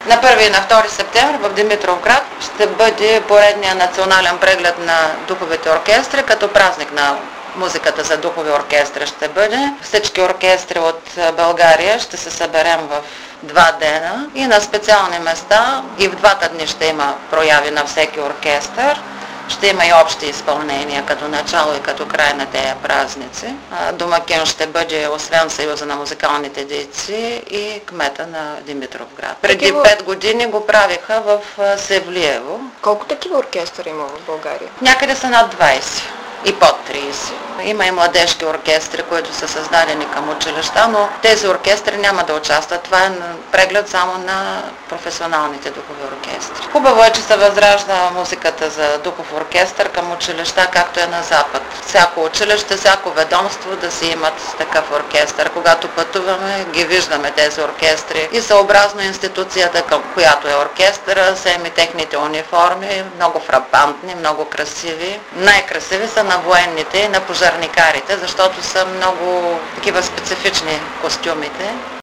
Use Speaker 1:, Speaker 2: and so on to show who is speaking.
Speaker 1: На 1 и на 2 септември в Димитровград ще бъде поредния национален преглед на духовите оркестри, като празник на музиката за духови оркестри ще бъде. Всички оркестри от България ще се съберем в 2 дена и на специални места. И в 2 дни ще има прояви на всеки оркестър. Ще има и общи изпълнения като начало и като край на тези празници. Домакин ще бъде освен Съюза на музикалните дейци и кмета на Димитровград. Преди 5 години го правиха в Севлиево.
Speaker 2: Колко такива оркестъра има в България?
Speaker 1: Някъде са над 20 и под 30. Има и младежки оркестри, които са създадени към училища, но тези оркестри няма да участват. Това е преглед само на професионалните духови оркестри. Хубаво е, че се възражда музиката за духов оркестър към училища, както е на Запад. Всяко училище, всяко ведомство да си имат такъв оркестър. Когато пътуваме, ги виждаме тези оркестри и съобразно институцията, към която е оркестъра, са и техните униформи, много фрапантни, много красиви. Най-красиви са на военните и на пожарникарите, защото са много такива специфични костюмите.